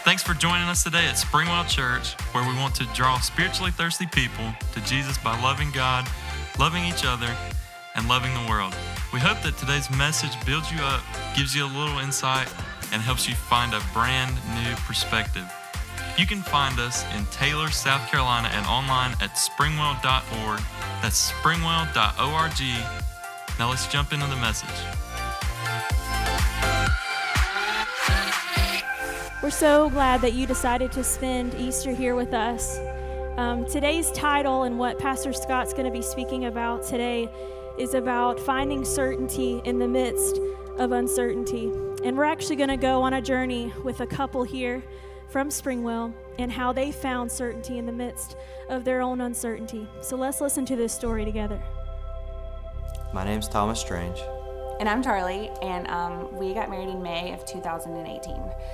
Thanks for joining us today at Springwell Church, where we want to draw spiritually thirsty people to Jesus by loving God, loving each other, and loving the world. We hope that today's message builds you up, gives you a little insight, and helps you find a brand new perspective. You can find us in Taylor, South Carolina, and online at springwell.org. That's springwell.org. Now let's jump into the message. We're so glad that you decided to spend Easter here with us. Today's title and what Pastor Scott's going to be speaking about today is about finding certainty in the midst of uncertainty. And we're actually going to go on a journey with a couple here from Springwell and how they found certainty in the midst of their own uncertainty. So let's listen to this story together. My name's Thomas Strange. And I'm Charlie, and we got married in May of 2018.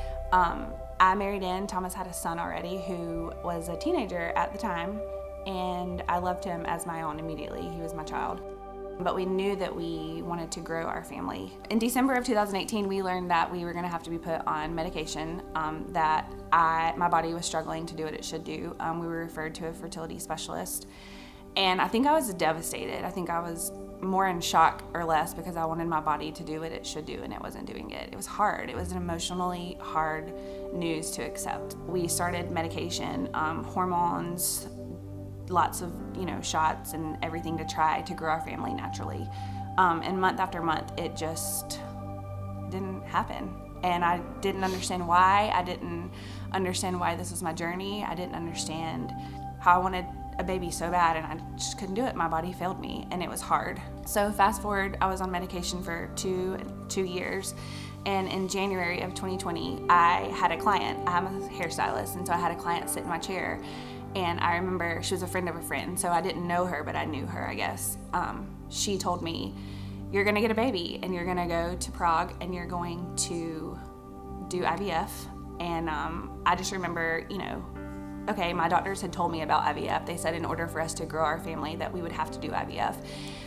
I married in. Thomas had a son already who was a teenager at the time, and I loved him as my own immediately. He was my child. But we knew that we wanted to grow our family. In December of 2018, we learned that we were going to have to be put on medication, that my body was struggling to do what it should do. We were referred to a fertility specialist, and I think I was devastated. I think I was more in shock or less because I wanted my body to do what it should do, and it wasn't doing it. It was hard. It was an emotionally hard news to accept. We started medication, hormones, lots of shots and everything to try to grow our family naturally. And month after month, it just didn't happen. And I didn't understand why. I didn't understand why this was my journey. I didn't understand how I wanted a baby so bad, and I just couldn't do it. My body failed me, and it was hard. So fast forward, I was on medication for two years, and in January of 2020, I had a client. I'm a hairstylist, and so I had a client sit in my chair, and I remember she was a friend of a friend, so I didn't know her, but I knew her, I guess. She told me, "You're gonna get a baby, and you're gonna go to Prague, and you're going to do IVF." And I just remember, okay, my doctors had told me about IVF. They said in order for us to grow our family that we would have to do IVF.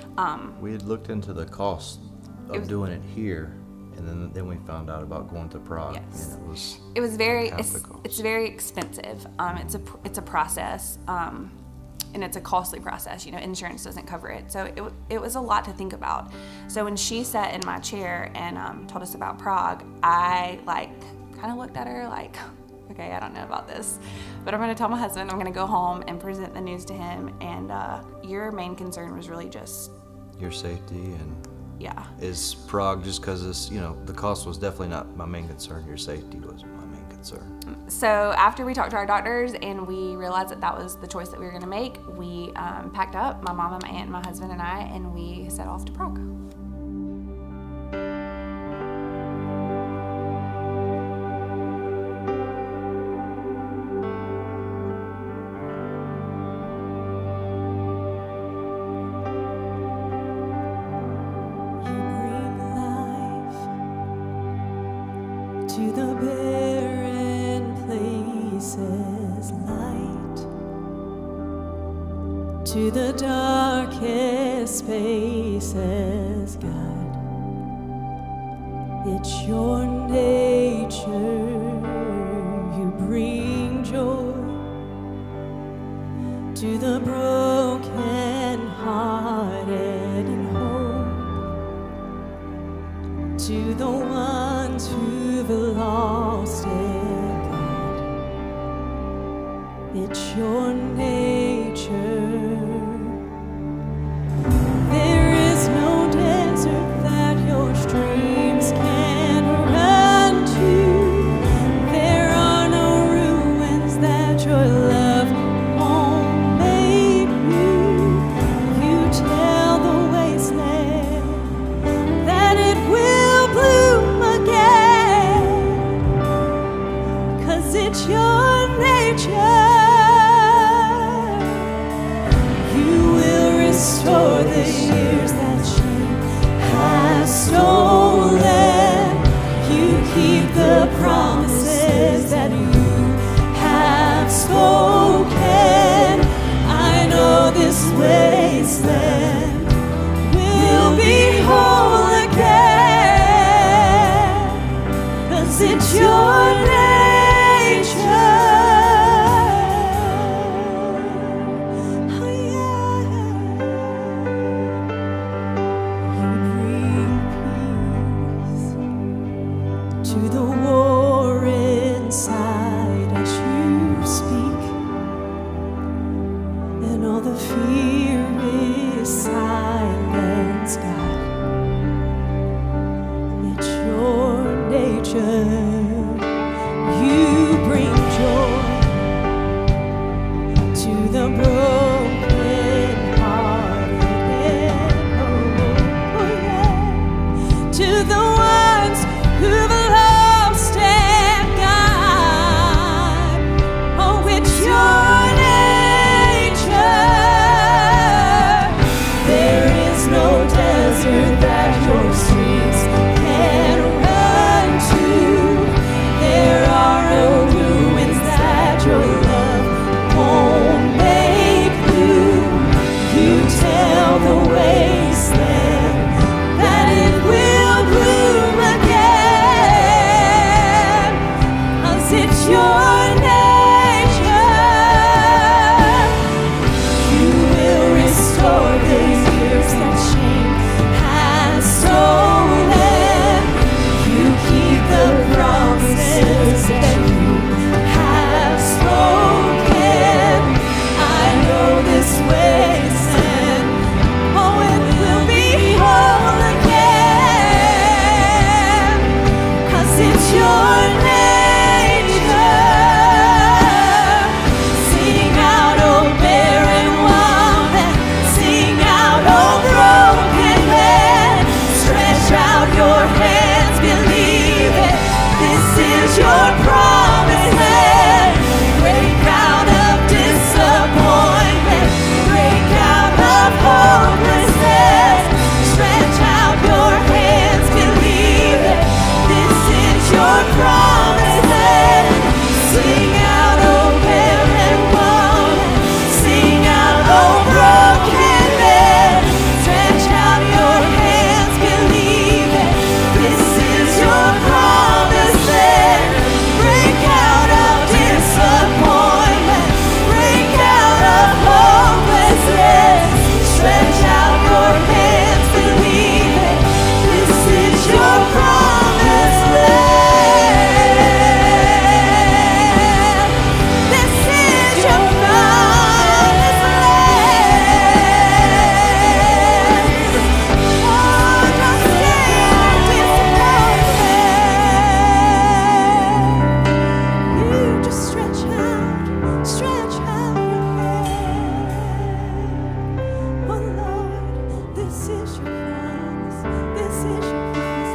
We had looked into the cost of doing it here, and then we found out about going to Prague. Yes. And it was very, it's very expensive. It's a process, and it's a costly process. Insurance doesn't cover it. So it was a lot to think about. So when she sat in my chair and told us about Prague, I kind of looked at her like, okay, I don't know about this, but I'm going to tell my husband. I'm going to go home and present the news to him. And your main concern was really just your safety, and yeah, is Prague, just because the cost was definitely not my main concern. Your safety was my main concern. So after we talked to our doctors and we realized that was the choice that we were going to make, we packed up, my mom and my aunt and my husband and I, and we set off to Prague. To the barren places, light. To the darkest spaces, God. It's your nature. You bring joy to the broken hearted and whole. To the ones who've lost it, God. It's your nature. There is no desert that your streams can run to. There are no ruins that your love won't make new. You tell the wasteland that it will bloom again, 'cause it's your nature. You will restore the years that shame has stolen. You keep the promises that you have spoken. I know this wasteland will be whole again, 'cause it's your nature. to the war inside as you speak, and all the fear is silenced, God. It's your nature. You bring joy to the broken hearted. Oh, yeah. To the ones who've lost and gone. Oh, it's your nature. There is no desert that your streams can run to. There are no ruins that your love won't make new. You tell the wasteland that it will bloom again, 'cause it's your nature. You will restore the years that shame has stolen. You keep the promises that you have spoken. I know this wasteland, oh, it will be whole again, 'cause it's your nature. Sing out, oh barren woman, sing out, oh broken man. Stretch out your hands, believe it. This is your promised land. Break out of disappointment, break out of hopelessness. Stretch out your hands, believe it. This is your promised land. Sing out, oh barren woman, sing out, oh broken man. Stretch out your hands, believe it. This is your promised land. Break out of disappointment, break out of hopelessness. Stretch out your hands, believe it. This is your promised land. This is your promised land. Oh, just stand disappointment. You just stretch out your hand. Oh Lord, this is your promise. This is your promise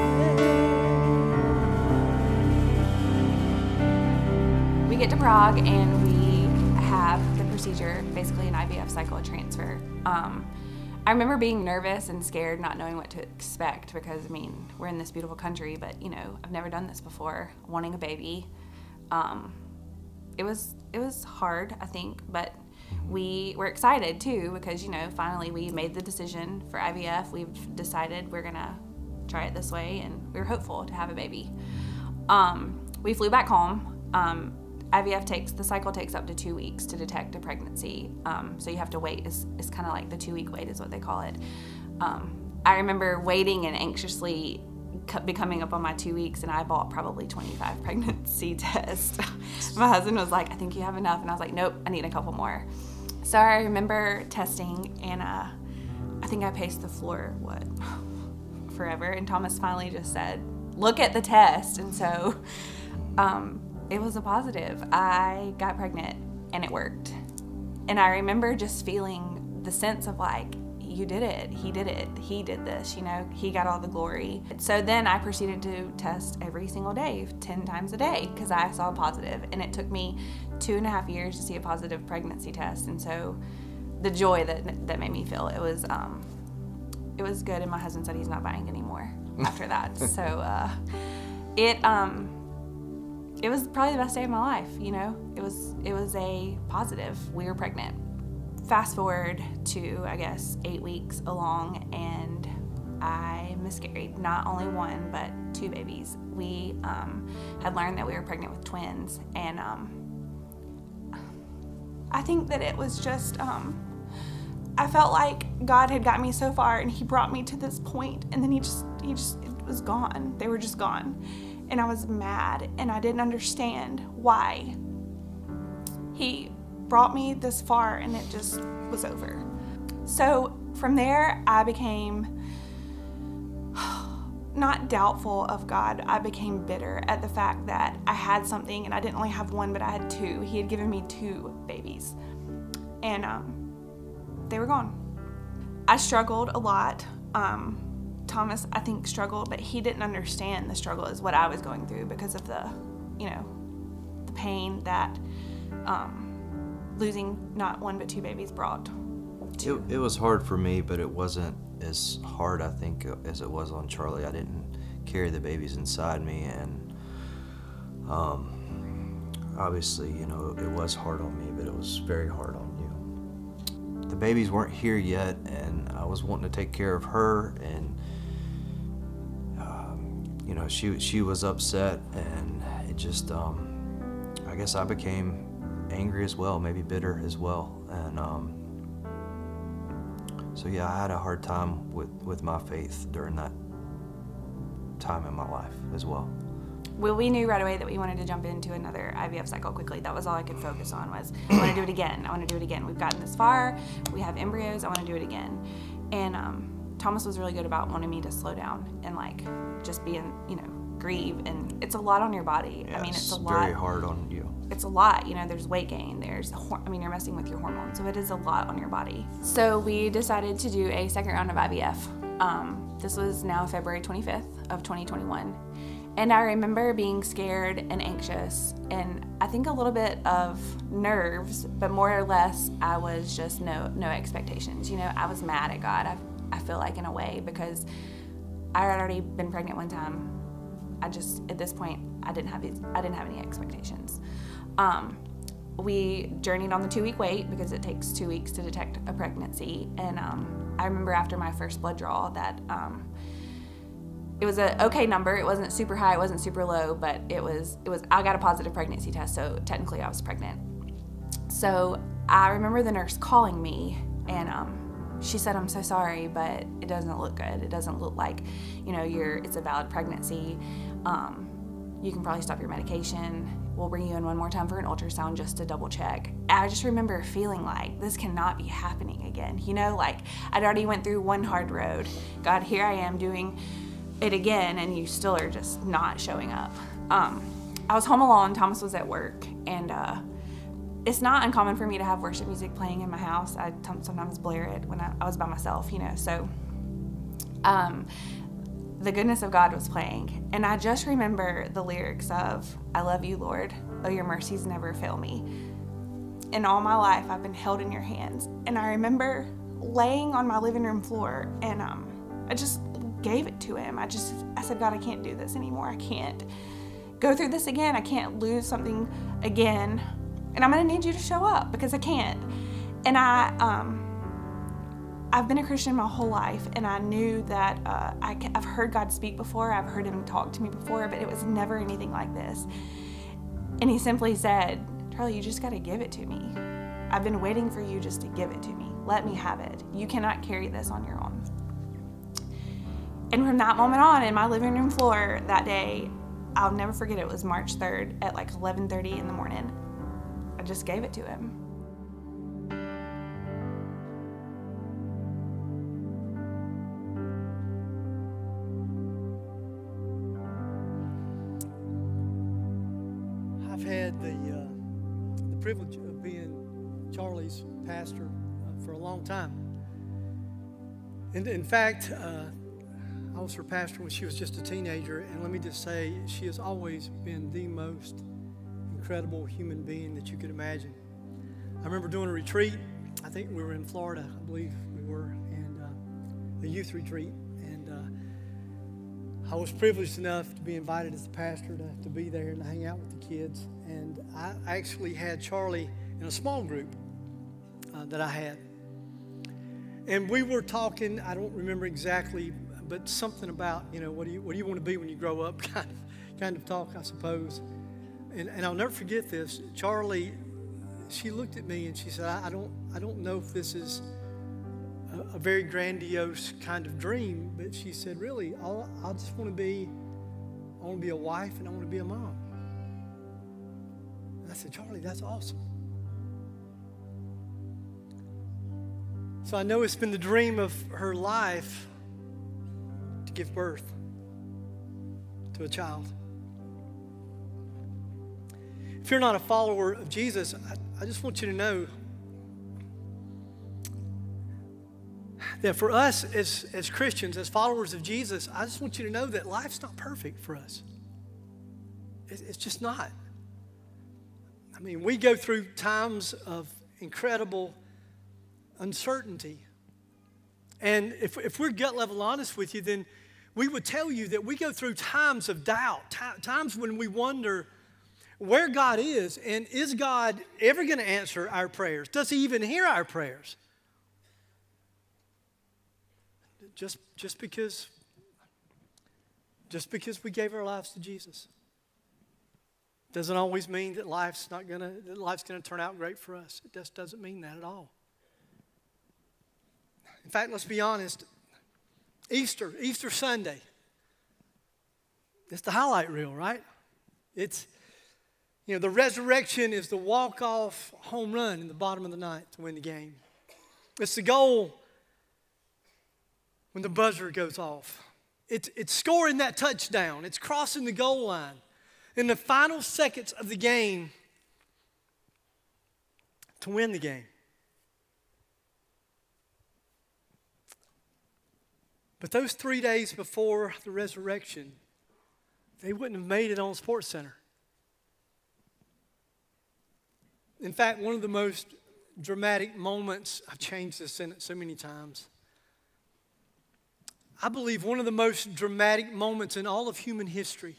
land. We get to Prague and we have the procedure, basically an IVF cycle transfer. I remember being nervous and scared, not knowing what to expect because, I mean, we're in this beautiful country, but, you know, I've never done this before, wanting a baby. It was hard, I think, but we were excited too because, you know, finally we made the decision for IVF. We've decided we're gonna try it this way, and we were hopeful to have a baby. We flew back home. The cycle takes up to 2 weeks to detect a pregnancy. So you have to wait. It's kind of like the 2-week wait is what they call it. I remember waiting and anxiously becoming up on my 2 weeks, and I bought probably 25 pregnancy tests. My husband was like, I think you have enough. And I was like, nope, I need a couple more. So I remember testing, and I think I paced the floor, forever. And Thomas finally just said, look at the test. And so it was a positive. I got pregnant, and it worked. And I remember just feeling the sense of like, you did it, he did this, you know, he got all the glory. So then I proceeded to test every single day, 10 times a day, because I saw positive, and it took me 2.5 years to see a positive pregnancy test. And so the joy that made me feel, it was good. And my husband said he's not buying anymore after that. So it was probably the best day of my life, you know. It was a positive. We were pregnant. Fast forward to, I guess, 8 weeks along, and I miscarried. Not only one, but 2 babies. We had learned that we were pregnant with twins, and I think that it was just, I felt like God had got me so far, and he brought me to this point, and then he just it was gone. They were just gone. And I was mad, and I didn't understand why. He brought me this far, and it just was over. So from there, I became not doubtful of God. I became bitter at the fact that I had something, and I didn't only have one, but I had two. He had given me 2 babies, and they were gone. I struggled a lot. Thomas, I think, struggled, but he didn't understand the struggle is what I was going through because of the pain that losing not 1 but 2 babies brought. It was hard for me, but it wasn't as hard, I think, as it was on Charlie. I didn't carry the babies inside me, and obviously, it was hard on me, but it was very hard on you. The babies weren't here yet, and I was wanting to take care of her, and she was upset, and it just, I guess I became angry as well, maybe bitter as well, and so yeah, I had a hard time with my faith during that time in my life as well. Well, we knew right away that we wanted to jump into another IVF cycle quickly. That was all I could focus on was, I want to do it again. I want to do it again. We've gotten this far. We have embryos. I want to do it again. And Thomas was really good about wanting me to slow down and just be grieve. And it's a lot on your body. Yeah, it's a lot. lot. Very hard on you. It's a lot. There's weight gain. You're messing with your hormones. So it is a lot on your body. So we decided to do a second round of IVF. This was now February 25th of 2021. And I remember being scared and anxious, and I think a little bit of nerves, but more or less I was just no expectations. I was mad at God, I feel like, in a way, because I had already been pregnant one time. At this point, I didn't have any expectations. We journeyed on the 2-week wait because it takes 2 weeks to detect a pregnancy. And I remember after my first blood draw that it was an okay number. It wasn't super high, it wasn't super low, but it was. I got a positive pregnancy test, so technically I was pregnant. So I remember the nurse calling me, and she said, "I'm so sorry, but it doesn't look good. It doesn't look like, it's a valid pregnancy. You can probably stop your medication. We'll bring you in one more time for an ultrasound just to double check." I just remember feeling like this cannot be happening again. I'd already went through one hard road. God, here I am doing it again, and you still are just not showing up. I was home alone. Thomas was at work, and it's not uncommon for me to have worship music playing in my house. I sometimes blare it when I was by myself, So the goodness of God was playing, and I just remember the lyrics of, "I love you, Lord, oh, your mercies never fail me. In all my life, I've been held in your hands." And I remember laying on my living room floor, and I just gave it to him. I said, "God, I can't do this anymore. I can't go through this again. I can't lose something again. And I'm going to need you to show up because I can't." And I've been a Christian my whole life, and I knew that I've heard God speak before. I've heard him talk to me before, but it was never anything like this. And he simply said, "Charlie, you just got to give it to me. I've been waiting for you just to give it to me. Let me have it. You cannot carry this on your own." And from that moment on, in my living room floor that day, I'll never forget, it was March 3rd at 11:30 in the morning. I just gave it to him. I've had the privilege of being Charlie's pastor for a long time. And in fact, I was her pastor when she was just a teenager, and let me just say, she has always been the most incredible human being that you could imagine. I remember doing a retreat. I think we were in Florida, I believe we were, and a youth retreat. And I was privileged enough to be invited as the pastor to be there and to hang out with the kids. And I actually had Charlie in a small group that I had. And we were talking, I don't remember exactly, but something about, what do you want to be when you grow up, kind of talk, I suppose. And I'll never forget this. Charlie, she looked at me and she said, I don't know if this is a very grandiose kind of dream, but she said, really, I just want to be I want to be a wife, and I want to be a mom. And I said, Charlie, that's awesome. So I know it's been the dream of her life to give birth to a child. If you're not a follower of Jesus, I just want you to know that for us as Christians, as followers of Jesus, I just want you to know that life's not perfect for us. It's just not. I mean, we go through times of incredible uncertainty. And if we're gut level honest with you, then we would tell you that we go through times of doubt, times when we wonder where God is, and is God ever going to answer our prayers? Does he even hear our prayers? Just because we gave our lives to Jesus doesn't always mean that life's gonna turn out great for us. It just doesn't mean that at all. In fact, let's be honest. Easter Sunday, it's the highlight reel, right? It's, the resurrection is the walk-off home run in the bottom of the ninth to win the game. It's the goal when the buzzer goes off. It's scoring that touchdown. It's crossing the goal line in the final seconds of the game to win the game. But those 3 days before the resurrection, they wouldn't have made it on SportsCenter. In fact, one of the most dramatic moments, I've changed this sentence so many times. I believe one of the most dramatic moments in all of human history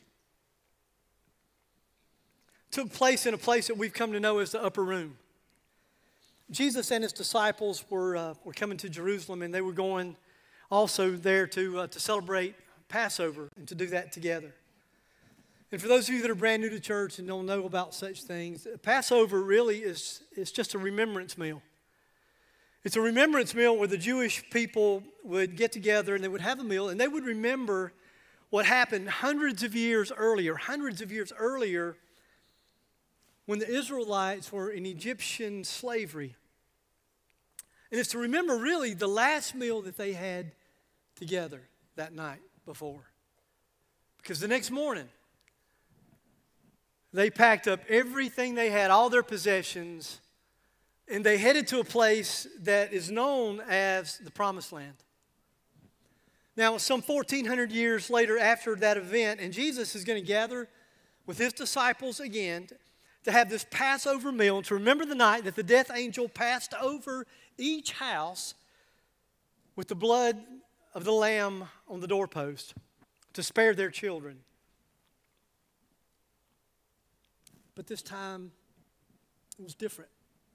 took place in a place that we've come to know as the upper room. Jesus and his disciples were coming to Jerusalem, and they were going also there to celebrate Passover and to do that together. And for those of you that are brand new to church and don't know about such things, Passover really is just a remembrance meal. It's a remembrance meal where the Jewish people would get together and they would have a meal, and they would remember what happened hundreds of years earlier when the Israelites were in Egyptian slavery. And it's to remember really the last meal that they had together that night before. Because the next morning, they packed up everything they had, all their possessions, and they headed to a place that is known as the Promised Land. Now, some 1,400 years later after that event, and Jesus is going to gather with his disciples again to have this Passover meal, to remember the night that the death angel passed over each house with the blood of the lamb on the doorpost to spare their children. But this time, it was different.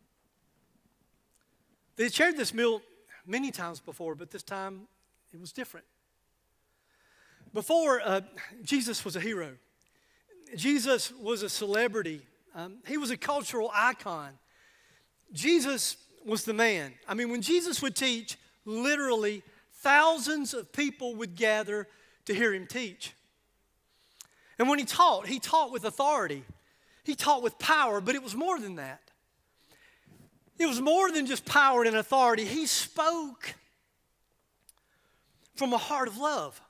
They had shared this meal many times before, but this time it was different. Before, Jesus was a hero. Jesus was a celebrity. He was a cultural icon. Jesus was the man. I mean, when Jesus would teach, literally thousands of people would gather to hear him teach. And when he taught with authority. He taught with power, but it was more than that. It was more than just power and authority. He spoke from a heart of love.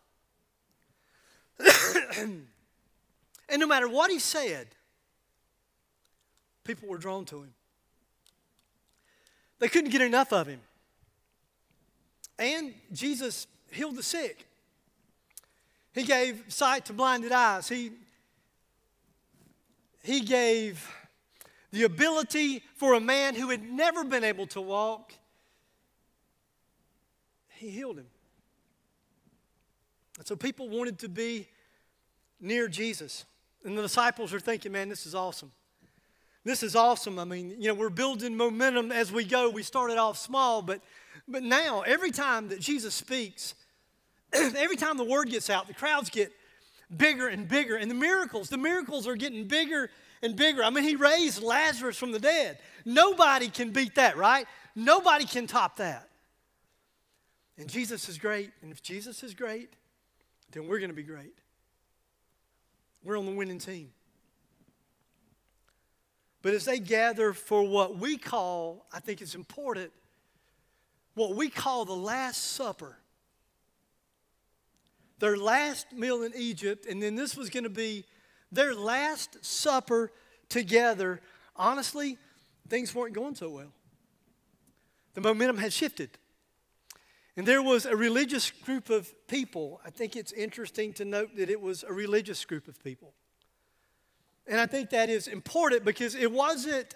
And no matter what he said, people were drawn to him. They couldn't get enough of him. And Jesus healed the sick. He gave sight to blinded eyes. He gave the ability for a man who had never been able to walk. He healed him. And so people wanted to be near Jesus. And the disciples are thinking, man, this is awesome. This is awesome. I mean, we're building momentum as we go. We started off small, but now every time that Jesus speaks, every time the word gets out, the crowds get bigger and bigger. And the miracles are getting bigger and bigger. I mean, he raised Lazarus from the dead. Nobody can beat that, right? Nobody can top that. And Jesus is great. And if Jesus is great, then we're going to be great. we're on the winning team. But as they gather for what we call, I think it's important, what we call the Last Supper, their last meal in Egypt, and then this was going to be their last supper together. Honestly, things weren't going so well. The momentum had shifted. And there was a religious group of people. I think it's interesting to note that it was a religious group of people. And I think that is important because it wasn't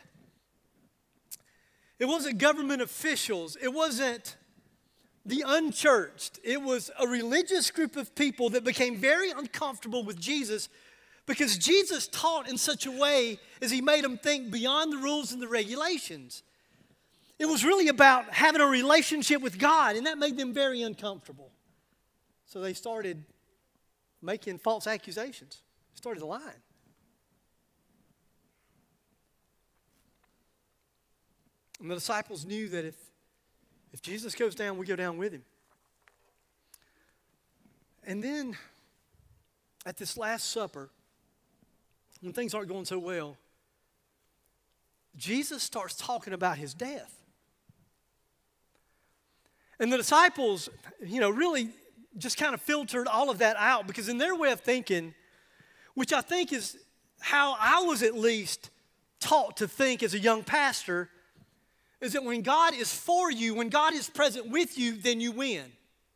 government officials. It wasn't the unchurched. It was a religious group of people that became very uncomfortable with Jesus because Jesus taught in such a way as he made them think beyond the rules and the regulations. It was really about having a relationship with God, and that made them very uncomfortable. So they started making false accusations, started lying. And the disciples knew that if Jesus goes down, we go down with him. And then at this Last Supper, when things aren't going so well, Jesus starts talking about his death. And the disciples, really just kind of filtered all of that out because in their way of thinking, which I think is how I was at least taught to think as a young pastor, is that when God is for you, when God is present with you, then you win.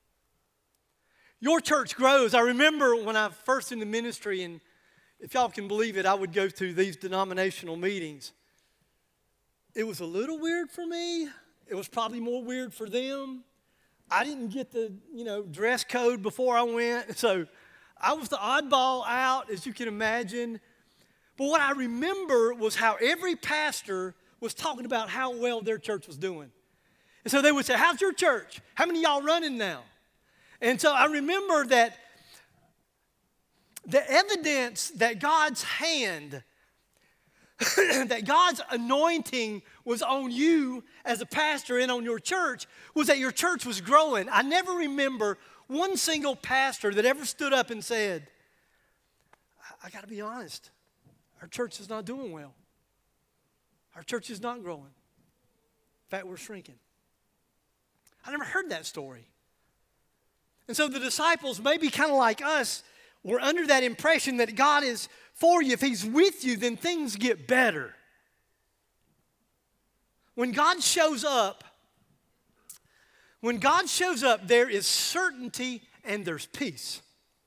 Your church grows. I remember when I first in the ministry, and if y'all can believe it, I would go to these denominational meetings. It was a little weird for me. It was probably more weird for them. I didn't get the, dress code before I went, so I was the oddball out, as you can imagine. But what I remember was how every pastor was talking about how well their church was doing. And so they would say, how's your church? How many of y'all running now? And so I remember that the evidence that God's hand, that God's anointing was on you as a pastor and on your church was that your church was growing. I never remember one single pastor that ever stood up and said, I got to be honest, our church is not doing well. Our church is not growing. In fact, we're shrinking. I never heard that story. And so the disciples, maybe kind of like us, were under that impression that God is for you. If he's with you, then things get better. When God shows up, there is certainty and there's peace.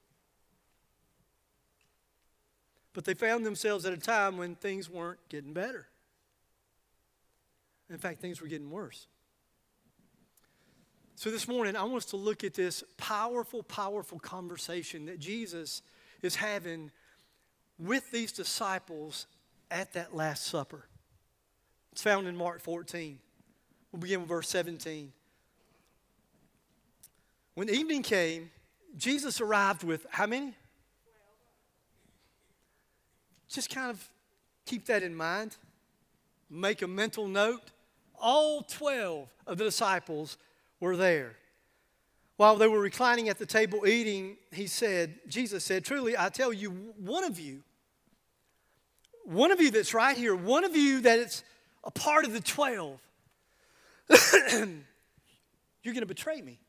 But they found themselves at a time when things weren't getting better. In fact, things were getting worse. So this morning, I want us to look at this powerful, powerful conversation that Jesus is having with these disciples at that Last Supper. It's found in Mark 14. We'll begin with verse 17. When evening came, Jesus arrived with how many? 12. Just kind of keep that in mind. Make a mental note. All 12 of the disciples were there. While they were reclining at the table eating, Jesus said, truly, I tell you, one of you that's right here, one of you that is a part of the 12, you're going to betray me.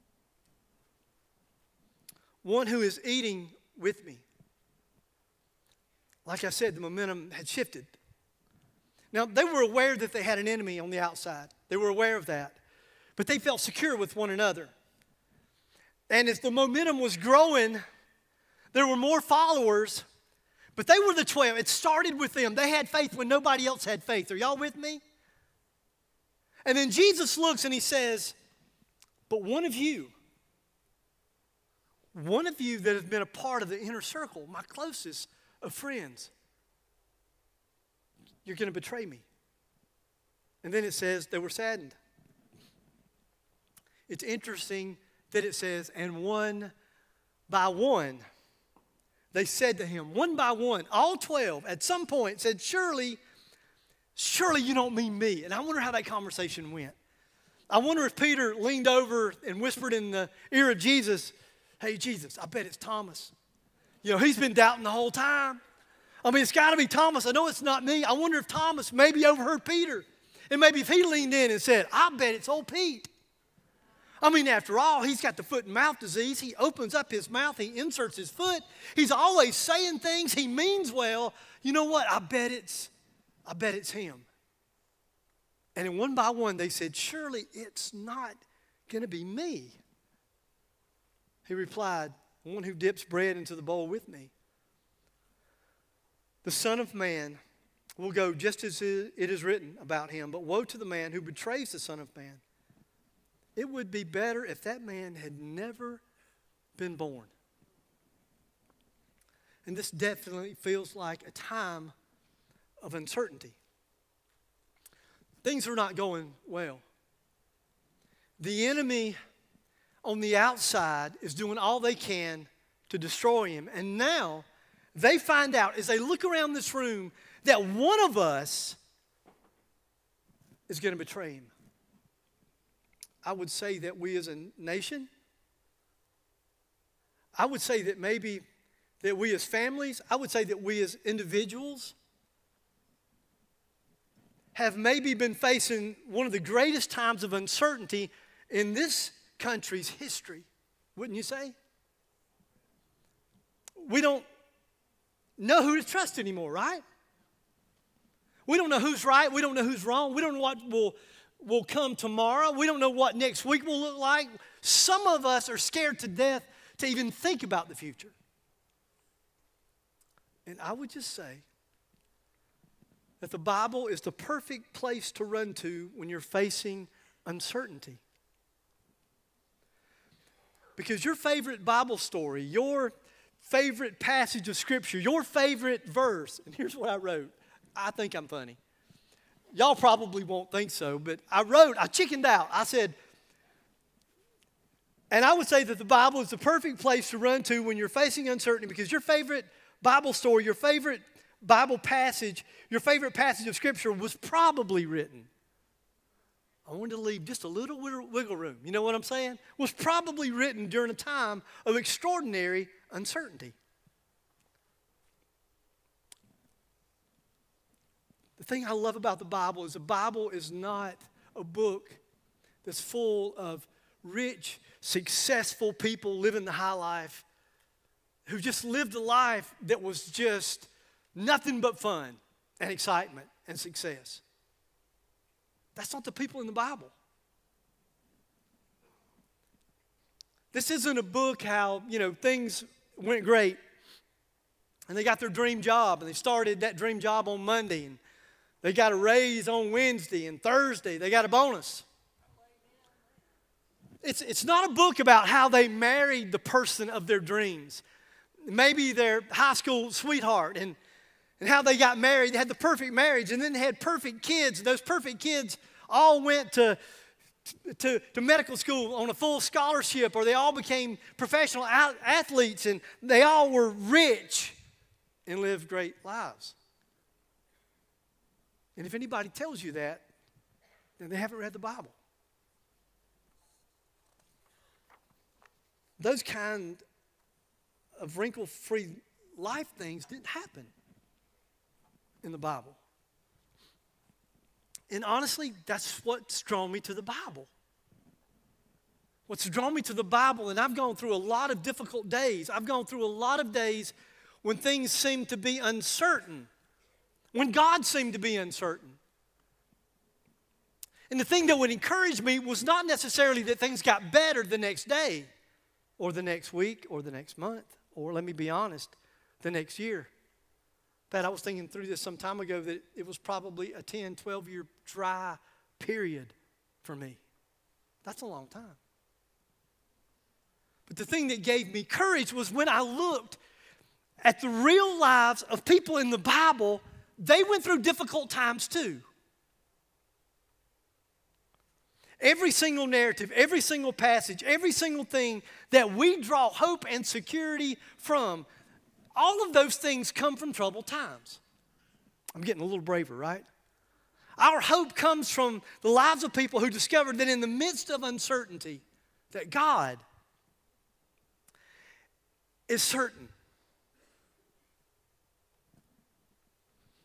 One who is eating with me. Like I said, the momentum had shifted. Now, they were aware that they had an enemy on the outside. They were aware of that. But they felt secure with one another. And as the momentum was growing, there were more followers, but they were the 12. It started with them. They had faith when nobody else had faith. Are y'all with me? And then Jesus looks and he says, but one of you that has been a part of the inner circle, my closest of friends, you're going to betray me. And then it says they were saddened. It's interesting that it says, and one by one, they said to him, one by one, all 12 at some point said, surely you don't mean me. And I wonder how that conversation went. I wonder if Peter leaned over and whispered in the ear of Jesus, hey, Jesus, I bet it's Thomas. You know, he's been doubting the whole time. I mean, it's got to be Thomas. I know it's not me. I wonder if Thomas maybe overheard Peter. And maybe if he leaned in and said, I bet it's old Pete. I mean, after all, he's got the foot and mouth disease. He opens up his mouth. He inserts his foot. He's always saying things. He means well. You know what? I bet it's him. And then one by one, they said, surely it's not going to be me. He replied, one who dips bread into the bowl with me. The Son of Man will go just as it is written about him, but woe to the man who betrays the Son of Man. It would be better if that man had never been born. And this definitely feels like a time of uncertainty. Things are not going well. The enemy on the outside is doing all they can to destroy him. And now they find out as they look around this room that one of us is going to betray him. I would say that we as a nation, I would say that maybe that we as families, I would say that we as individuals have maybe been facing one of the greatest times of uncertainty in this country's history. Wouldn't you say? We don't know who to trust anymore, right? We don't know who's right. We don't know who's wrong. We don't know what will come tomorrow. We don't know what next week will look like. Some of us are scared to death to even think about the future. And I would just say that the Bible is the perfect place to run to when you're facing uncertainty. Because your favorite Bible story, your favorite passage of Scripture, your favorite verse, and here's what I wrote. I think I'm funny. Y'all probably won't think so, but I chickened out. I said, and I would say that the Bible is the perfect place to run to when you're facing uncertainty because your favorite Bible story, your favorite Bible passage, your favorite passage of Scripture was probably written. I wanted to leave just a little wiggle room. You know what I'm saying? Was probably written during a time of extraordinary uncertainty. The thing I love about the Bible is not a book that's full of rich, successful people living the high life who just lived a life that was just nothing but fun and excitement and success. That's not the people in the Bible. This isn't a book how, things went great and they got their dream job and they started that dream job on Monday and they got a raise on Wednesday and Thursday they got a bonus. It's not a book about how they married the person of their dreams. Maybe their high school sweetheart and how they got married. They had the perfect marriage and then they had perfect kids. And those perfect kids all went to medical school on a full scholarship or they all became professional athletes and they all were rich and lived great lives. And if anybody tells you that, then they haven't read the Bible. Those kind of wrinkle-free life things didn't happen in the Bible. And honestly, that's what's drawn me to the Bible. What's drawn me to the Bible, and I've gone through a lot of difficult days. I've gone through a lot of days when things seem to be uncertain, when God seemed to be uncertain. And the thing that would encourage me was not necessarily that things got better the next day or the next week or the next month or, let me be honest, the next year. Pat, I was thinking through this some time ago that it was probably a 10, 12-year dry period for me. That's a long time. But the thing that gave me courage was when I looked at the real lives of people in the Bible. They went through difficult times too. Every single narrative, every single passage, every single thing that we draw hope and security from, all of those things come from troubled times. I'm getting a little braver, right? Our hope comes from the lives of people who discovered that in the midst of uncertainty, that God is certain.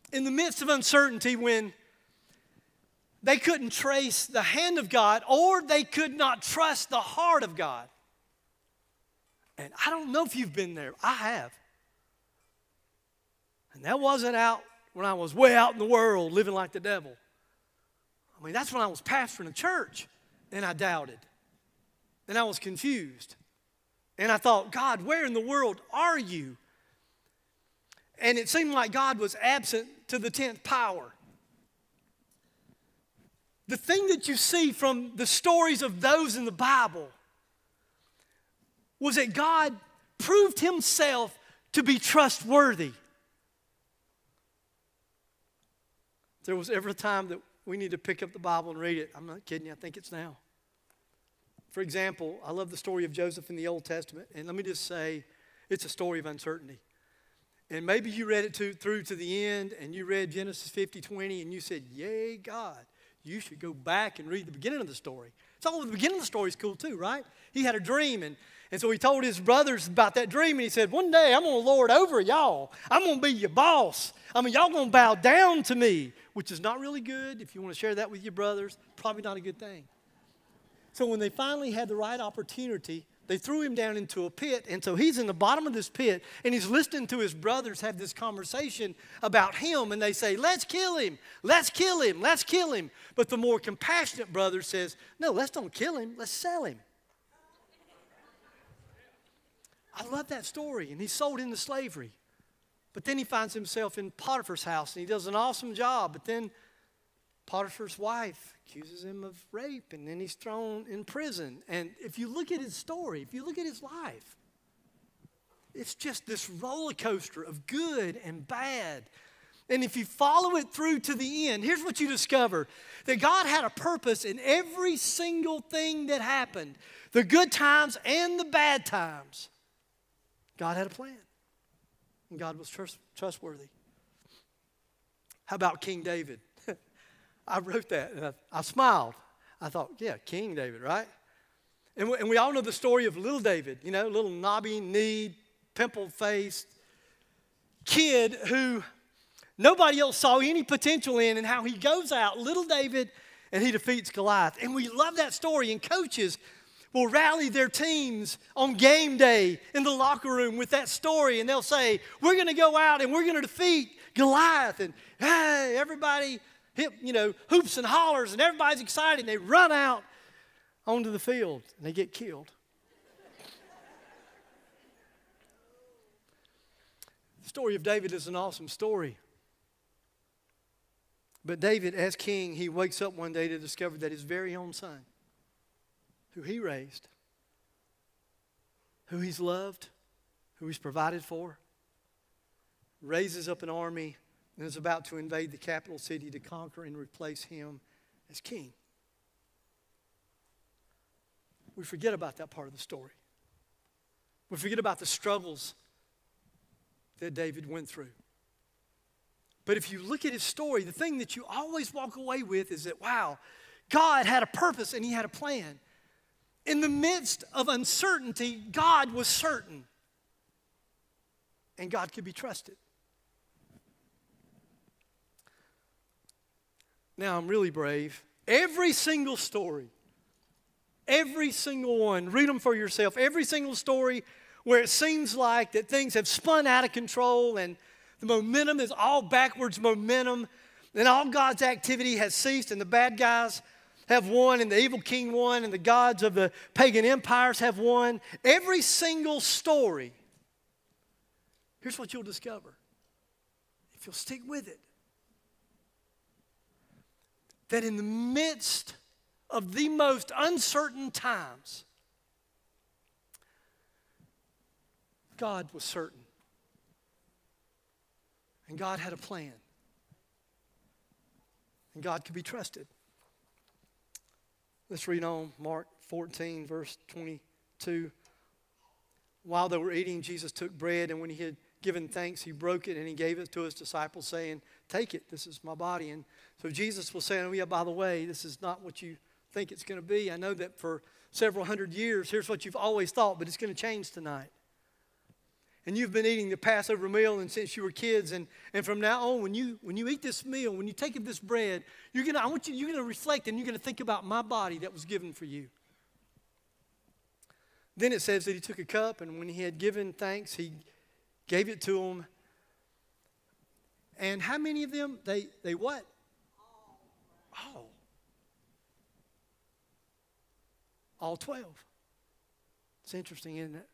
in the midst of uncertainty, when they couldn't trace the hand of God or they could not trust the heart of God. And I don't know if you've been there. I have. And that wasn't out when I was way out in the world living like the devil. I mean, that's when I was pastoring a church and I doubted. And I was confused. And I thought, God, where in the world are you? And it seemed like God was absent to the 10th power. The thing that you see from the stories of those in the Bible was that God proved himself to be trustworthy. If there was ever a time that we need to pick up the Bible and read it, I'm not kidding you, I think it's now. For example, I love the story of Joseph in the Old Testament, and let me just say, it's a story of uncertainty. And maybe you read it through to the end, and you read Genesis 50:20, and you said, yay, God, you should go back and read the beginning of the story. So the beginning of the story is cool too, right? He had a dream, and so he told his brothers about that dream, and he said, one day I'm going to lord over y'all. I'm going to be your boss. I mean, y'all going to bow down to me, which is not really good. If you want to share that with your brothers, probably not a good thing. So when they finally had the right opportunity, they threw him down into a pit, and so he's in the bottom of this pit, and he's listening to his brothers have this conversation about him, and they say, let's kill him, let's kill him, let's kill him. But the more compassionate brother says, no, let's don't kill him, let's sell him. I love that story, and he's sold into slavery. But then he finds himself in Potiphar's house, and he does an awesome job, but then Potiphar's wife accuses him of rape, and then he's thrown in prison. And if you look at his story, if you look at his life, it's just this roller coaster of good and bad. And if you follow it through to the end, here's what you discover. That God had a purpose in every single thing that happened. The good times and the bad times. God had a plan. And God was trustworthy. How about King David? I wrote that, and I smiled. I thought, yeah, King David, right? And we all know the story of little David, you know, little knobby-kneed, pimple-faced kid who nobody else saw any potential in, and how he goes out, little David, and he defeats Goliath. And we love that story, and coaches will rally their teams on game day in the locker room with that story, and they'll say, we're going to go out and we're going to defeat Goliath, and hey, everybody hoops and hollers, and everybody's excited, and they run out onto the field, and they get killed. The story of David is an awesome story. But David, as king, he wakes up one day to discover that his very own son, who he raised, who he's loved, who he's provided for, raises up an army and is about to invade the capital city to conquer and replace him as king. We forget about that part of the story. We forget about the struggles that David went through. But if you look at his story, the thing that you always walk away with is that, wow, God had a purpose and he had a plan. In the midst of uncertainty, God was certain. And God could be trusted. Now, I'm really brave. Every single story, every single one, read them for yourself. Every single story where it seems like that things have spun out of control and the momentum is all backwards momentum and all God's activity has ceased and the bad guys have won and the evil king won and the gods of the pagan empires have won. Every single story, here's what you'll discover. If you'll stick with it. That in the midst of the most uncertain times, God was certain. And God had a plan. And God could be trusted. Let's read on Mark 14, verse 22. While they were eating, Jesus took bread, and when he had given thanks, he broke it, and he gave it to his disciples, saying, take it, this is my body. And so Jesus was saying, oh yeah, by the way, this is not what you think it's going to be. I know that for several hundred years, here's what you've always thought, but it's going to change tonight. and you've been eating the Passover meal and since you were kids, and from now on, when you eat this meal, when you take of this bread, you're gonna reflect and you're gonna think about my body that was given for you. Then it says that he took a cup, and when he had given thanks, he gave it to them. And how many of them? They what? All 12. It's interesting, isn't it?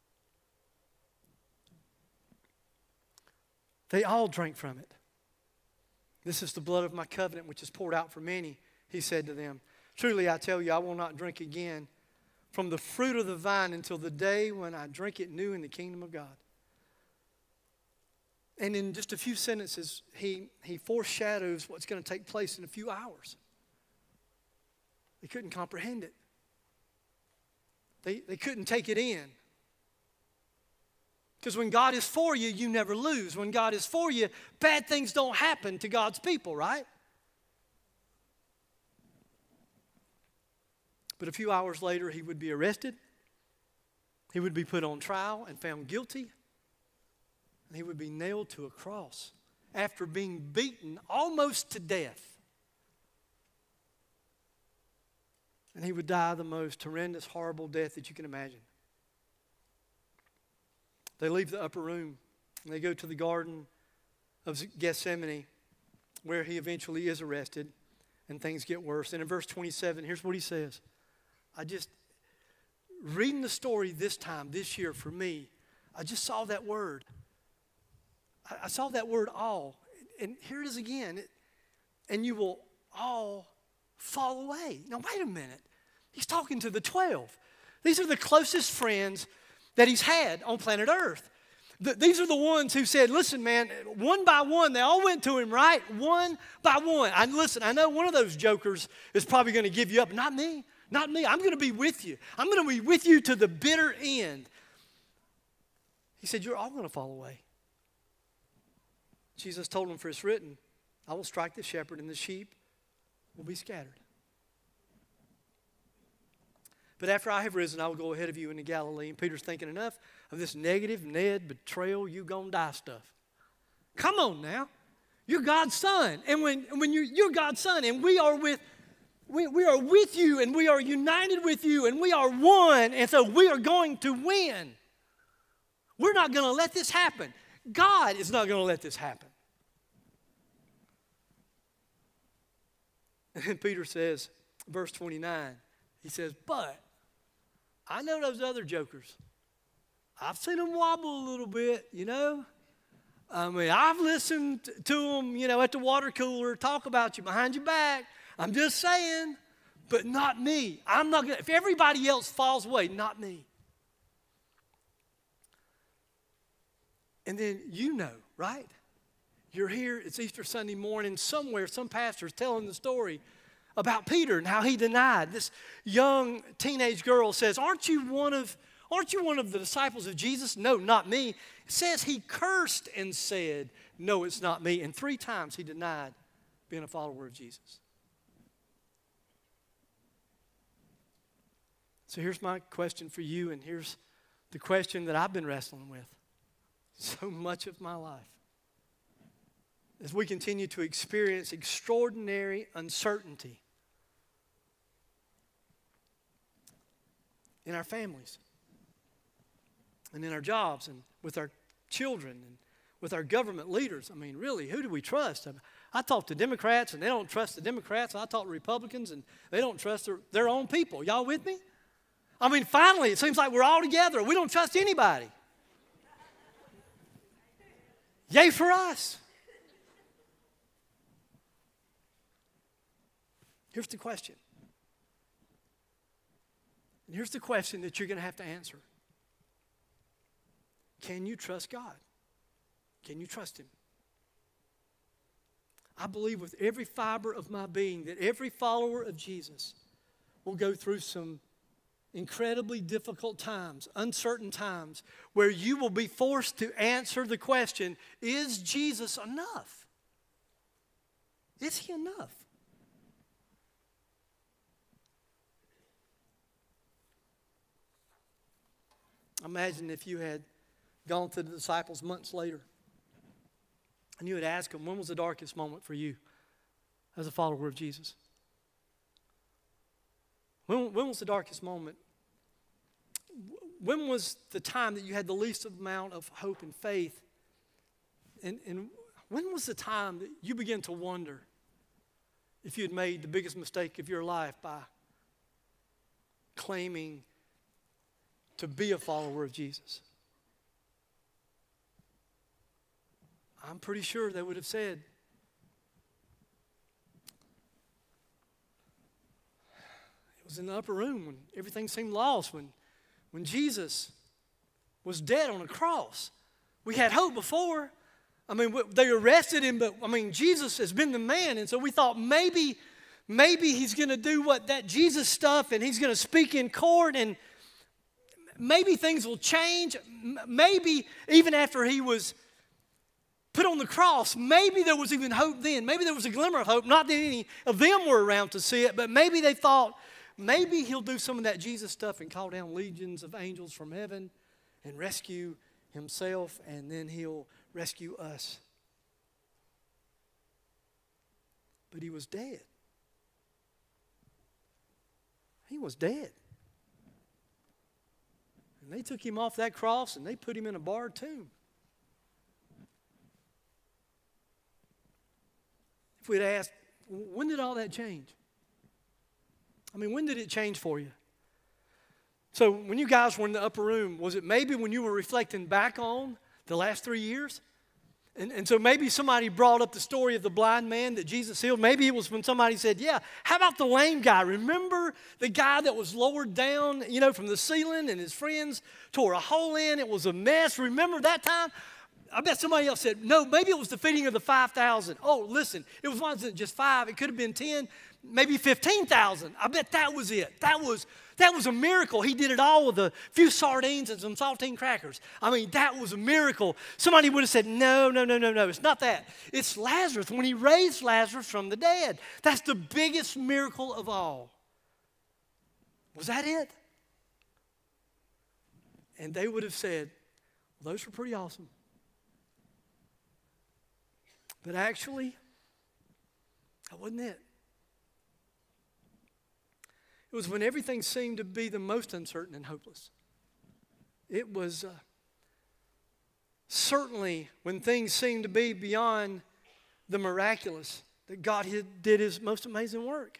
They all drank from it. This is the blood of my covenant, which is poured out for many, he said to them. Truly, I tell you, I will not drink again from the fruit of the vine until the day when I drink it new in the kingdom of God. And in just a few sentences, he foreshadows what's going to take place in a few hours. They couldn't comprehend it. They couldn't take it in. Because when God is for you, you never lose. When God is for you, bad things don't happen to God's people, right? But a few hours later, he would be arrested. He would be put on trial and found guilty. And he would be nailed to a cross after being beaten almost to death. And he would die the most horrendous, horrible death that you can imagine. They leave the upper room and they go to the Garden of Gethsemane, where he eventually is arrested and things get worse. And in verse 27, here's what he says. Reading the story this year for me, I just saw that word. I saw that word all. And here it is again. And you will all fall away. Now, wait a minute. He's talking to the 12. These are the closest friends that he's had on planet Earth. These are the ones who said, listen, man, one by one, they all went to him, right? One by one. I know one of those jokers is probably going to give you up. Not me. Not me. I'm going to be with you. I'm going to be with you to the bitter end. He said, you're all going to fall away. Jesus told him, for it's written, I will strike the shepherd and the sheep will be scattered. But after I have risen, I will go ahead of you into Galilee. And Peter's thinking, enough of this negative, Ned, betrayal, you gonna die stuff. Come on now. You're God's son. And when you're God's son, and we are with you, and we are united with you, and we are one, and so we are going to win. We're not going to let this happen. God is not going to let this happen. And then Peter says, verse 29, he says, but I know those other jokers. I've seen them wobble a little bit, you know. I mean, I've listened to them, you know, at the water cooler talk about you behind your back. I'm just saying, but not me. I'm not going to, if everybody else falls away, not me. And then you know, right? You're here, it's Easter Sunday morning, somewhere, some pastor's telling the story about Peter and how he denied. This young teenage girl says, aren't you one of the disciples of Jesus? No, not me. It says he cursed and said, no, it's not me. And 3 times he denied being a follower of Jesus. So here's my question for you, and here's the question that I've been wrestling with so much of my life. As we continue to experience extraordinary uncertainty in our families and in our jobs and with our children and with our government leaders. I mean, really, who do we trust? I talk to Democrats and they don't trust the Democrats. I talk to Republicans and they don't trust their own people. Y'all with me? I mean, finally, it seems like we're all together. We don't trust anybody. Yay for us. Here's the question. And here's the question that you're going to have to answer. Can you trust God? Can you trust Him? I believe with every fiber of my being that every follower of Jesus will go through some incredibly difficult times, uncertain times, where you will be forced to answer the question, is Jesus enough? Is He enough? Imagine if you had gone to the disciples months later, and you would ask them, when was the darkest moment for you as a follower of Jesus? When was the darkest moment? When was the time that you had the least amount of hope and faith? And when was the time that you began to wonder if you had made the biggest mistake of your life by claiming to be a follower of Jesus? I'm pretty sure they would have said, it was in the upper room when everything seemed lost, when Jesus was dead on a cross. We had hope before. I mean, they arrested him, but I mean, Jesus has been the man, and so we thought maybe he's going to do what that Jesus stuff, and he's going to speak in court, and maybe things will change. Maybe even after he was put on the cross, maybe there was even hope then. Maybe there was a glimmer of hope. Not that any of them were around to see it, but maybe they thought, maybe he'll do some of that Jesus stuff and call down legions of angels from heaven and rescue himself, and then he'll rescue us. But he was dead. He was dead. And they took him off that cross and they put him in a barred tomb. If we'd asked, when did all that change? I mean, when did it change for you? So when you guys were in the upper room, was it maybe when you were reflecting back on the last 3 years? And so maybe somebody brought up the story of the blind man that Jesus healed. Maybe it was when somebody said, yeah, how about the lame guy? Remember the guy that was lowered down, from the ceiling and his friends tore a hole in? It was a mess. Remember that time? I bet somebody else said, no, maybe it was the feeding of the 5,000. Oh, listen, it wasn't just 5. It could have been 10, maybe 15,000. I bet that was it. That was a miracle. He did it all with a few sardines and some saltine crackers. I mean, that was a miracle. Somebody would have said, no, it's not that. It's Lazarus, when he raised Lazarus from the dead. That's the biggest miracle of all. Was that it? And they would have said, well, those were pretty awesome. But actually, that wasn't it. It was when everything seemed to be the most uncertain and hopeless. It was certainly when things seemed to be beyond the miraculous that God did his most amazing work.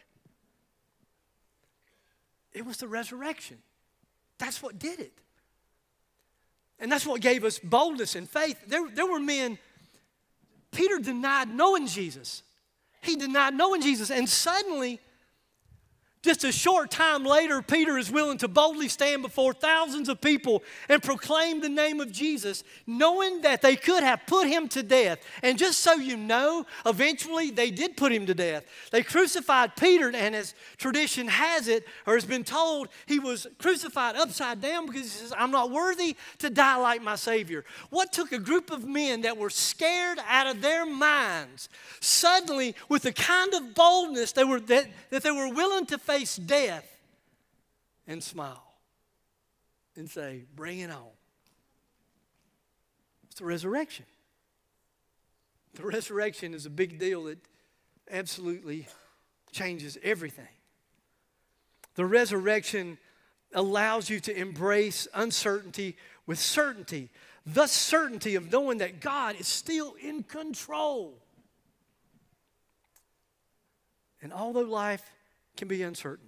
It was the resurrection. That's what did it. And that's what gave us boldness and faith. There were men. Peter denied knowing Jesus. He denied knowing Jesus. And suddenly, just a short time later, Peter is willing to boldly stand before thousands of people and proclaim the name of Jesus, knowing that they could have put him to death. And just so you know, eventually they did put him to death. They crucified Peter, and as tradition has it, or has been told, he was crucified upside down because he says, I'm not worthy to die like my Savior. What took a group of men that were scared out of their minds, suddenly with the kind of boldness that they were willing to face death and smile and say, bring it on. It's the resurrection. The resurrection is a big deal that absolutely changes everything. The resurrection allows you to embrace uncertainty with certainty. The certainty of knowing that God is still in control. And although life can be uncertain,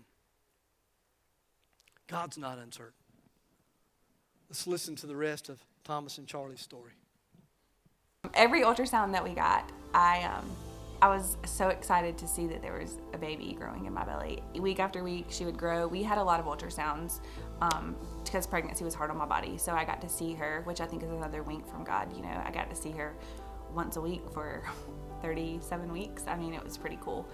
God's not uncertain. Let's listen to the rest of Thomas and Charlie's story. Every ultrasound that we got, I was so excited to see that there was a baby growing in my belly. Week after week, she would grow. We had a lot of ultrasounds because pregnancy was hard on my body. So I got to see her, which I think is another wink from God. I got to see her once a week for 37 weeks. I mean, it was pretty cool.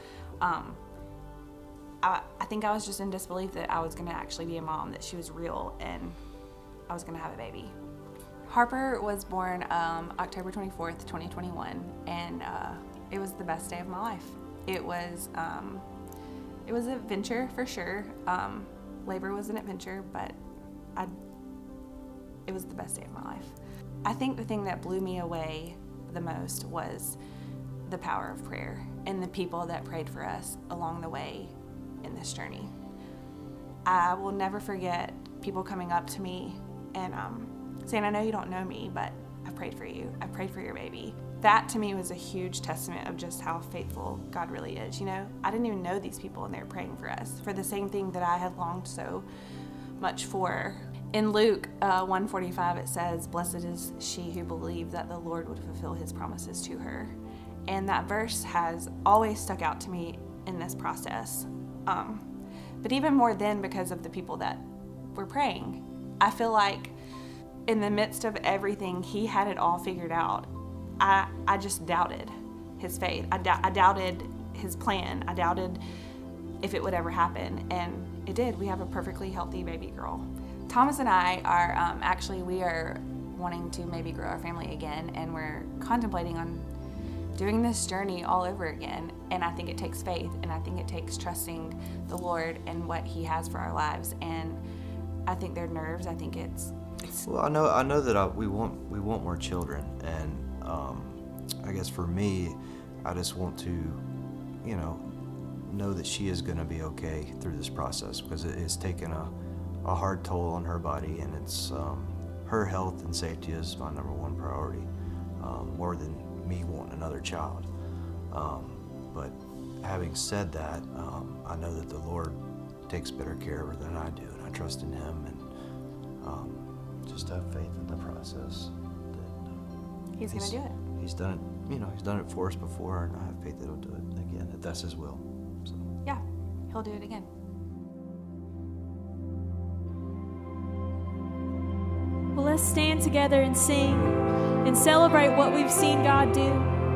I think I was just in disbelief that I was going to actually be a mom, that she was real, and I was going to have a baby. Harper was born October 24th, 2021, and it was the best day of my life. It was an adventure for sure. Labor was an adventure, but it was the best day of my life. I think the thing that blew me away the most was the power of prayer and the people that prayed for us along the way in this journey. I will never forget people coming up to me and saying, I know you don't know me, but I prayed for you. I prayed for your baby. That to me was a huge testament of just how faithful God really is. You know, I didn't even know these people and they were praying for us for the same thing that I had longed so much for. In Luke 1:45, it says, "Blessed is she who believed that the Lord would fulfill his promises to her." And that verse has always stuck out to me in this process. But even more then because of the people that were praying. I feel like in the midst of everything, he had it all figured out. I just doubted his faith. I doubted his plan. I doubted if it would ever happen. And it did. We have a perfectly healthy baby girl. Thomas and I are we are wanting to maybe grow our family again, and we're contemplating on doing this journey all over again. And I think it takes faith, and I think it takes trusting the Lord and what he has for our lives. And I think they're nerves. I think it's well, I know that we want more children, and I guess for me, I just want to, know that she is going to be okay through this process, because it's taken a hard toll on her body, and it's her health and safety is my number one priority, more than me wanting another child. But having said that, I know that the Lord takes better care of her than I do, and I trust in him, and just have faith in the process. He's going to do it. He's done it, he's done it for us before, and I have faith that he'll do it again, if that's his will. So. Yeah, he'll do it again. Well, let's stand together and sing and celebrate what we've seen God do.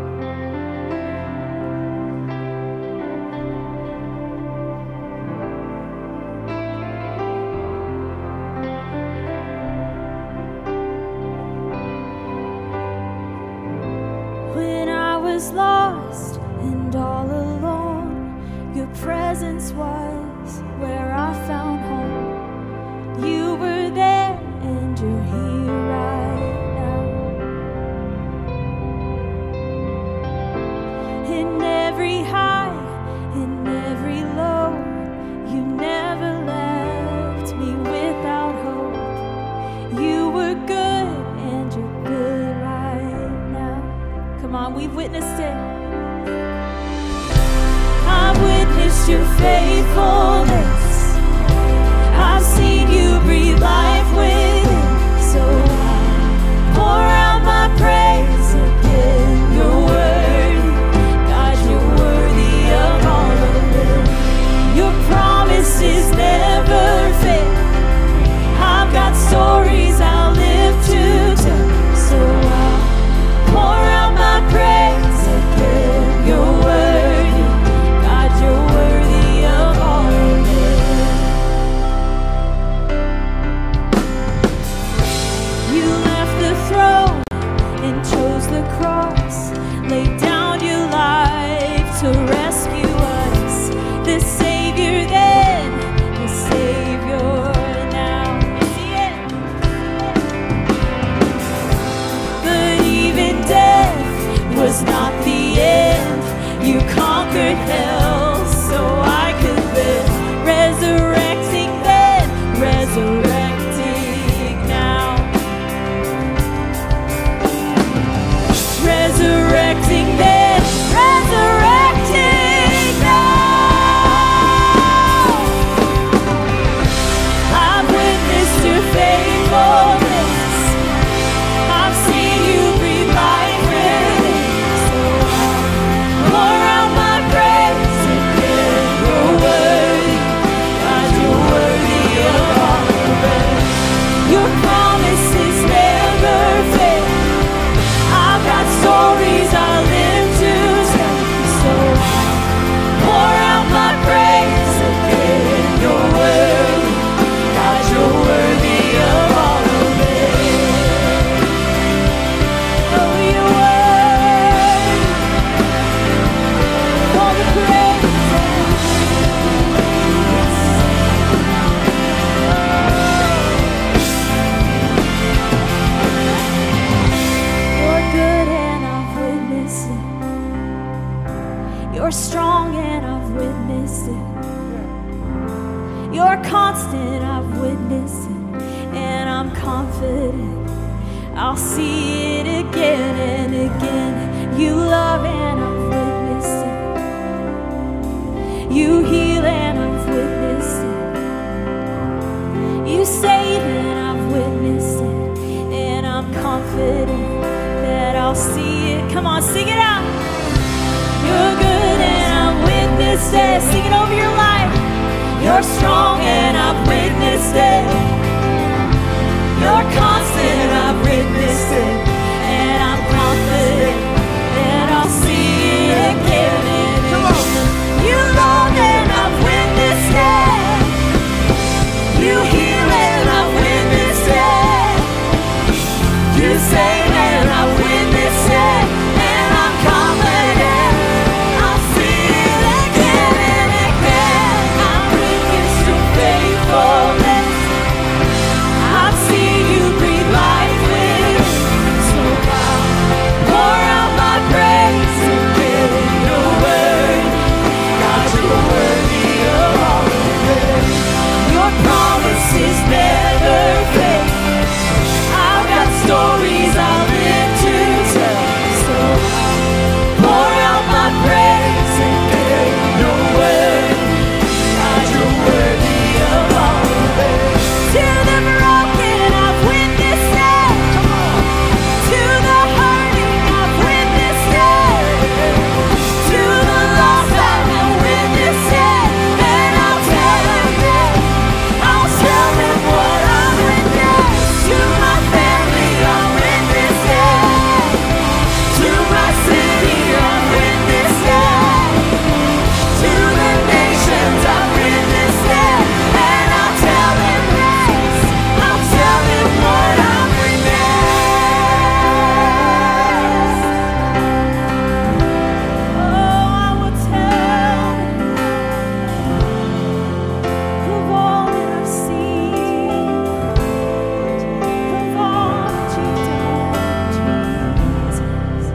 When I was lost and all alone, your presence was where I found home. You were there and you're here right now. In every high, in every low, you never left me without hope. You were good and you're good right now. Come on, we've witnessed it. I've witnessed your faithfulness. I've seen you breathe life within, so I pour out my praise again. You're worthy, God, you're worthy of all of it. Your promises never fail. I've got stories I'll live to tell, so I'll pour out my praise again. You're worthy, God, you're worthy of all of it. You left the throne and chose the cross, laid down your life to rescue us. The Savior then, the Savior now. See it? But even death was not the end. You conquered hell so I could live. Resurrecting then, resurrecting now. Resurrecting then, resurrecting now. I've witnessed your faithfulness. I've seen you breathe life within, so I pour out my praise You're strong and I've witnessed it. You're constant, I've witnessed it. And I'm confident I'll see it again and again. You love and I've witnessed it. You heal and I've witnessed it. You save and I've witnessed it. And I'm confident that I'll see it. Come on, sing it out. You're good and I've witnessed it. Sing it over your life. You're strong and I've witnessed it. You're constant, I've witnessed it. And I'm confident that I'll see it again and again. You love and I've witnessed it. You heal and I've witnessed it. You save and I've witnessed it. And I'm confident I'll see it again and again. I've witnessed your faithfulness. I've seen you breathe life in. So I'll pour out my praise and give your word. God, you're worthy of all of it. Your promises never fail. I've got stories I'll live to tell. So I'll pour out my praise and give your word. God, you're worthy of all of it. To the broken, I've witnessed it. To the hurting, I've witnessed it. To the lost, I've witnessed it. And I'll tell them what I've witnessed. To my family, I've witnessed it. To my city, I've witnessed it. To the nations, I've witnessed it. And I'll tell them this. I'll tell them what I've witnessed. Oh, I will tell of all that I've seen, of all that you've done, Jesus.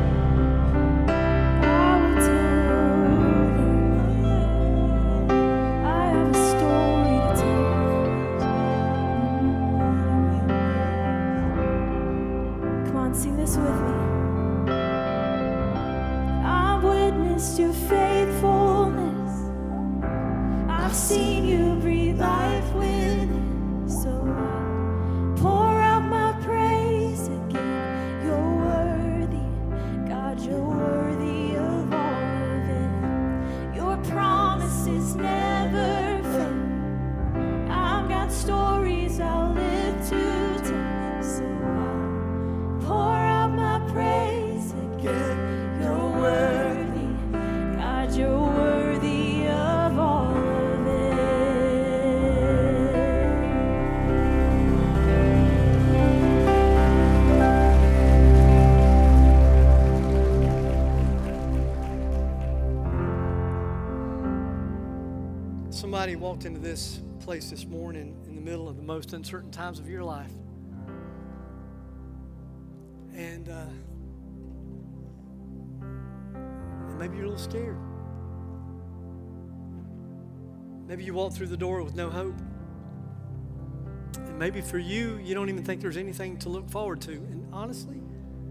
I will tell them. I have a story to tell. Come on, sing this with me. I've witnessed your faithfulness. I've seen you breathe life within. So I pour out my praise again. You're worthy, God, you're worthy of all of it. Your promises never fail. I've got stories I'll live to tell. So I'll pour out my praise again. You're worthy, God, you're worthy of all of it. Somebody walked into this place this morning in the middle of the most uncertain times of your life. And maybe you're a little scared. Maybe you walked through the door with no hope. And maybe for you, you don't even think there's anything to look forward to. And honestly,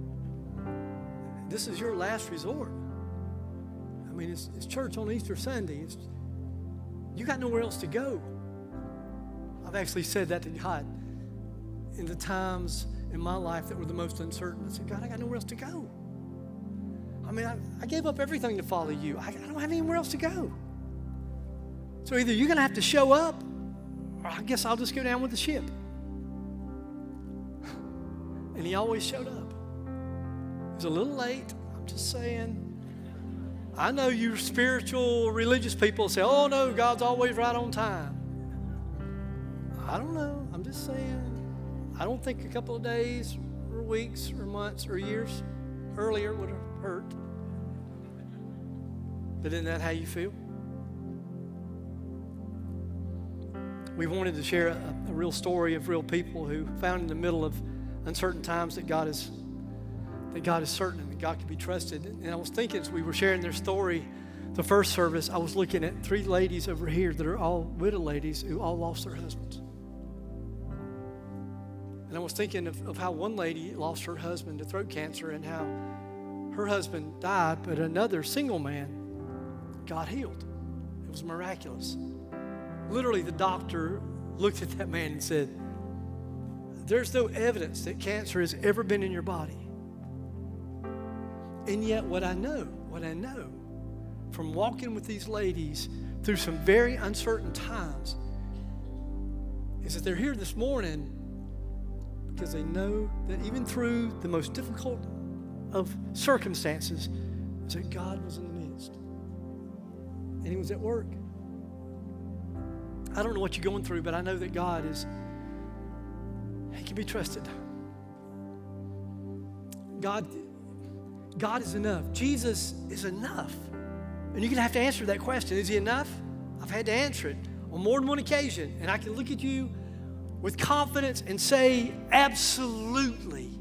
this is your last resort. I mean, it's church on Easter Sunday. You got nowhere else to go. I've actually said that to God in the times in my life that were the most uncertain. I said, God, I got nowhere else to go. I mean, I gave up everything to follow you. I don't have anywhere else to go. So either you're going to have to show up, or I guess I'll just go down with the ship. And he always showed up. It was a little late. I'm just saying. I know you spiritual, religious people say, oh, no, God's always right on time. I don't know. I'm just saying. I don't think a couple of days or weeks or months or years earlier would have hurt. But isn't that how you feel? We wanted to share a real story of real people who found in the middle of uncertain times that God has that God is certain and that God can be trusted. And I was thinking as we were sharing their story, the first service, I was looking at 3 ladies over here that are all widow ladies who all lost their husbands. And I was thinking of how one lady lost her husband to throat cancer and how her husband died, but another single man got healed. It was miraculous. Literally, the doctor looked at that man and said, there's no evidence that cancer has ever been in your body. And yet what I know from walking with these ladies through some very uncertain times is that they're here this morning because they know that even through the most difficult of circumstances, that God was in the midst. And He was at work. I don't know what you're going through, but I know that God He can be trusted. God is enough. Jesus is enough. And you're going to have to answer that question. Is He enough? I've had to answer it on more than one occasion. And I can look at you with confidence and say, absolutely,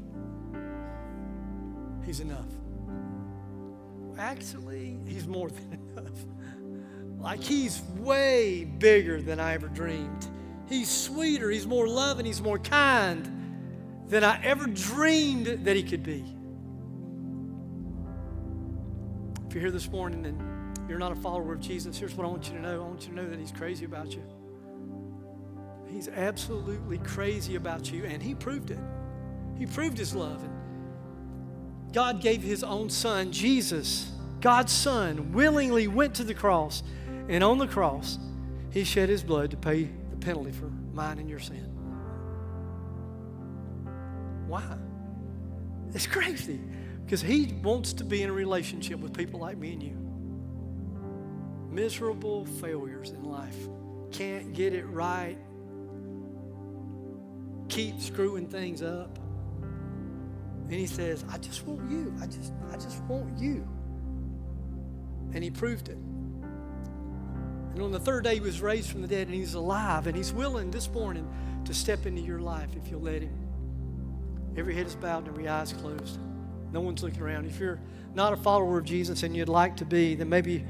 He's enough. Actually, He's more than enough. Like He's way bigger than I ever dreamed. He's sweeter, He's more loving, He's more kind than I ever dreamed that He could be. If you're here this morning and you're not a follower of Jesus, here's what I want you to know. I want you to know that He's crazy about you. He's absolutely crazy about you, and He proved it. He proved His love. And God gave His own Son, Jesus, God's Son, willingly went to the cross, and on the cross, He shed His blood to pay the penalty for mine and your sin. Why? It's crazy. Because He wants to be in a relationship with people like me and you. Miserable failures in life. Can't get it right. Keep screwing things up. And He says, I just want you. I just want you. And He proved it. And on the third day, He was raised from the dead, and He's alive, and He's willing this morning to step into your life if you'll let Him. Every head is bowed and every eye is closed. No one's looking around. If you're not a follower of Jesus and you'd like to be, then maybe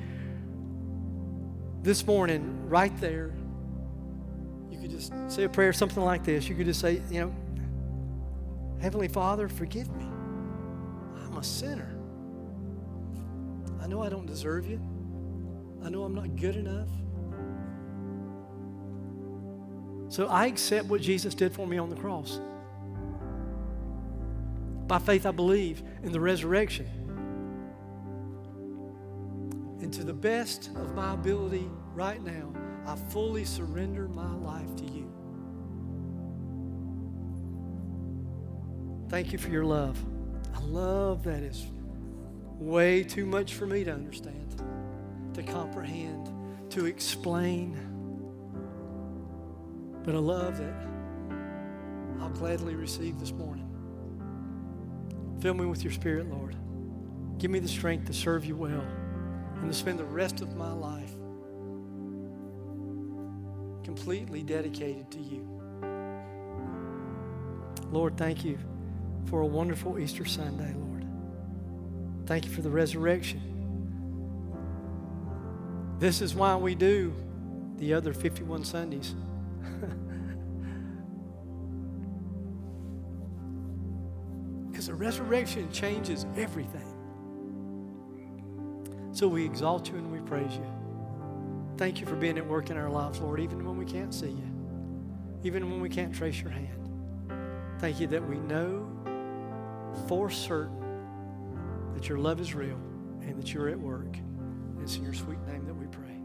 this morning, right there, you could just say a prayer, something like this. You could just say, Heavenly Father, forgive me. I'm a sinner. I know I don't deserve You. I know I'm not good enough. So I accept what Jesus did for me on the cross. By faith, I believe in the resurrection. And to the best of my ability right now, I fully surrender my life to You. Thank You for Your love. I love that it's way too much for me to understand, to comprehend, to explain. But I love that I'll gladly receive this morning. Fill me with Your Spirit, Lord. Give me the strength to serve You well and to spend the rest of my life completely dedicated to You. Lord, thank You for a wonderful Easter Sunday, Lord. Thank You for the resurrection. This is why we do the other 51 Sundays. Because the resurrection changes everything. So we exalt You and we praise You. Thank You for being at work in our lives, Lord, even when we can't see You, even when we can't trace Your hand. Thank You that we know for certain that Your love is real and that You're at work. And it's in Your sweet name that we pray.